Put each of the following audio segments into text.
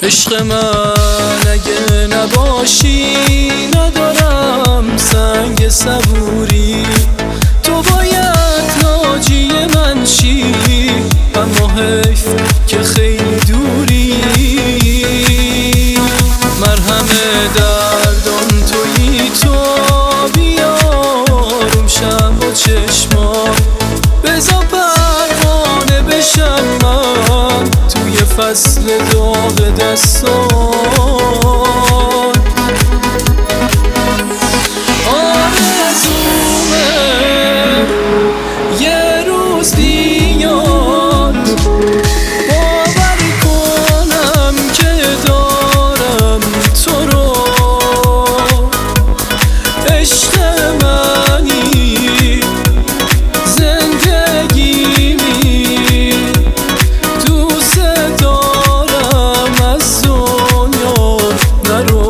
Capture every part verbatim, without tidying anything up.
عشق من اگه نباشی ندارم سنگ صبوری، تو باید ناجی من شی، اما حیف که خیلی دوری. مرهم دردان تویی تو، بیاروم شم با چشمام، بزا پروانه بشم من توی فصل داغ دستان. آرزومه یه روز بیاد باور کنم که دارم تو رو، عشق منی زندگیمی، دوست دارم از دنیا نرو.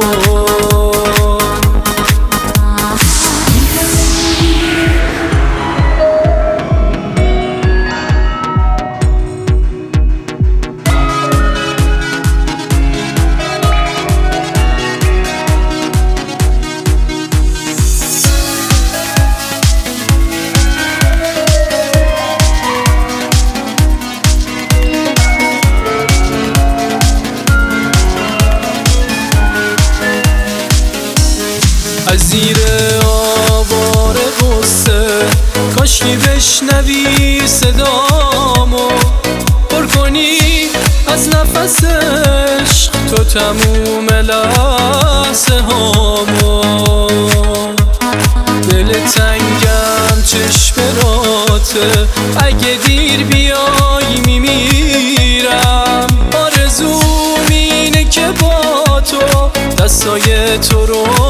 از زیر آوار غصه کاشکی بشنوی صدامو، پر کنی از نفس عشق تو تموم لحظه هامو. دل تنگم چشمراته، اگه دیر بیای میمیرم. آرزوم اینه که با تو دستای تو رو